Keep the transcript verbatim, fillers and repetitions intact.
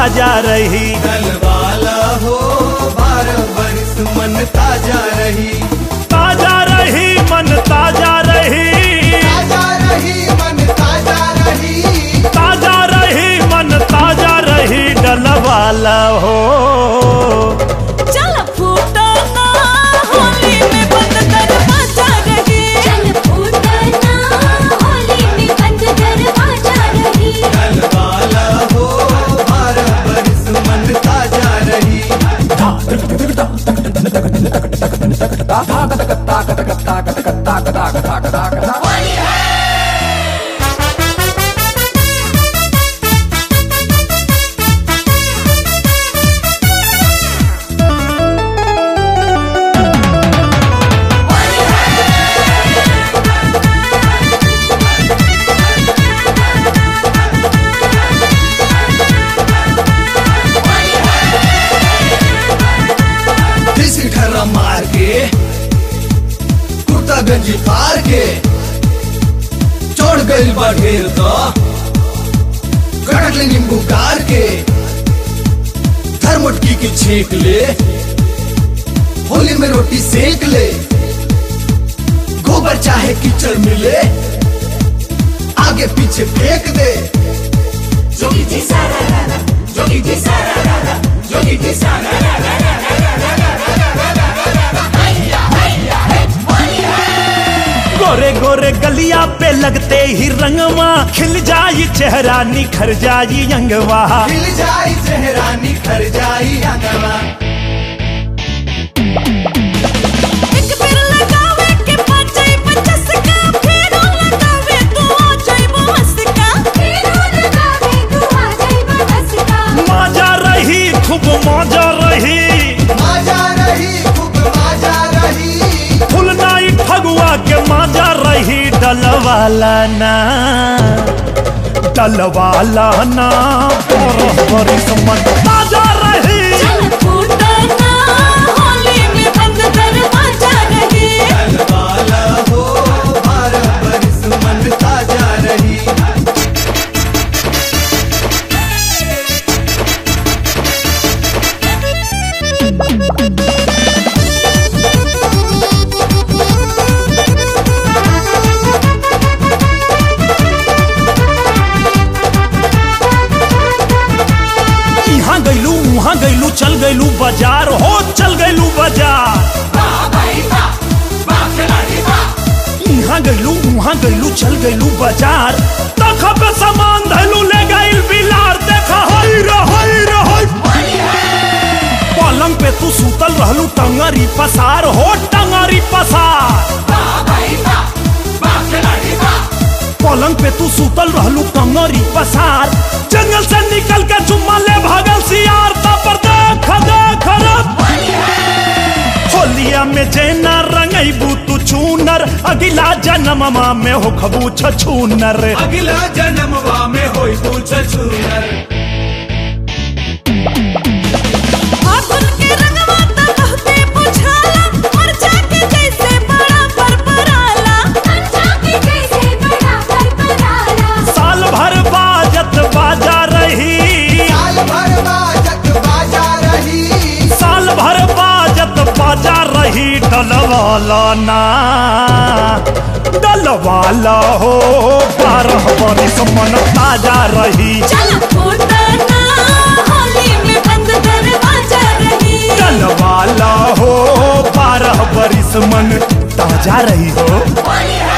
ताजा रही। डलवाला हो बारह बरिस मन ताजा रही। ताजा रही मन ताजा रही। ताजा रही मन ताजा रही। ताजा रही मन ताजा रही डलवाला हो। चल फूटना होली में बंद दरवाजा रही। चल फूटना होली में बंद दरवाजा रही। डलवाला हो बारह बरिस मन ताजा रही। देसी ठर्रा मार के कुर्ता गंजी फार के चढ़ गइल बा ढेर तो कड़क ले नींबू कार के थर्मोटकी की छेक ले होली में रोटी सेक ले। गोबर चाहे कीचड़ मिले आगे पीछे फेंक दे। जोगी जी सारा रारा जोगी जी सारा रारा जोगी जी सारा रारा। गोरे गोरे गलिया पे लगते ही रंगवा खिल जाई चेहरा निखर जाई अंगवा। खिल जाई चेहरा निखर जाई अंगवा। एक बेर लगावे के पाचई पचास का फेरो लगावे तू आ जाइबो हंस का। फेरो लगावे तू आ जाइबो हंस का। मजा रही खूब मजा रही। मजा रही खूब मजा रही। फुल नाइट फगुआ के मजा रही डलवाला ना डलवाला ना बरस बरिस मन ताजा रही। चल फूटना होली में बंद दरवाजा रही। डलवाला हो बारह बरिस मन ताजा रही। यहाँ गैलू वहाँ गैलू चल गैलू बाजार हो चल गैलू बाजार। यहाँ गैलू वहाँ गैलू चल गैलू बाजार। देखा पे सामान धैलू ले गैल बिलार देखा हई रे हई रे हई। पलंग पे तू सूतल रहलू टंगरी पसार हो टंगरी पसार। पलंग पे तू सूतल रहलू टंगरी पसार। जंगल से निकल के चुम्मा ले भागल सियार पर देख देख रब। होलिया में जेना रंगैबू तू चूनर अगिला जन्मवा में हो खबू छछूनर। अगला जन्मवा में होई पूछ छूनर। फागुन के रंगवा त बहुते बुझाला और जाके जैसे बड़ा परपराला। जाके जैसे बड़ा परपराला। साल भर बाजत बाजा रही। साल भर बाजत बाजा रही। साल भर बाजत बाजा रही डलवाला ना डलवाला हो बारह बरिस मन ताजा रही। चल फूटना होली में बंद दरवाजा रही। डलवाला हो बारह बरिस मन ताजा रही हो। होली है।